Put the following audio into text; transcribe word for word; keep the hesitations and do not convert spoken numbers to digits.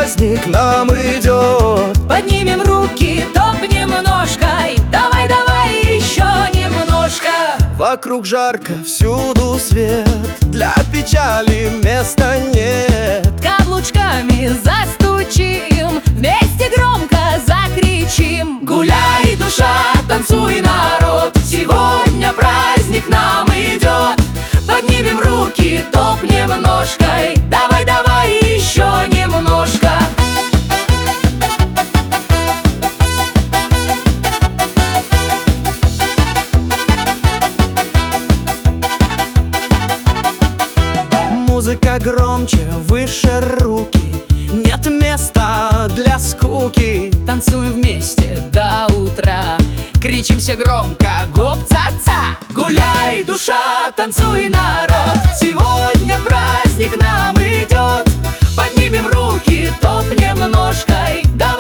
праздник нам идет. Поднимем руки, топнем ножкой, давай, давай еще немножко. Вокруг жарко, всюду свет, для печали места нет. Каблучками застучим, вместе громко закричим. Гуляй, душа, танцуй, народ, сегодня праздник нам идет. Поднимем руки, топнем ножкой, давай, давай еще немножко. Музыка громче, выше руки, нет места для скуки. Танцуем вместе до утра, кричим все громко, гоп-ца-ца. Гуляй, душа, танцуй, народ, сегодня праздник нам идет. Поднимем руки, топнем ножкой, давай.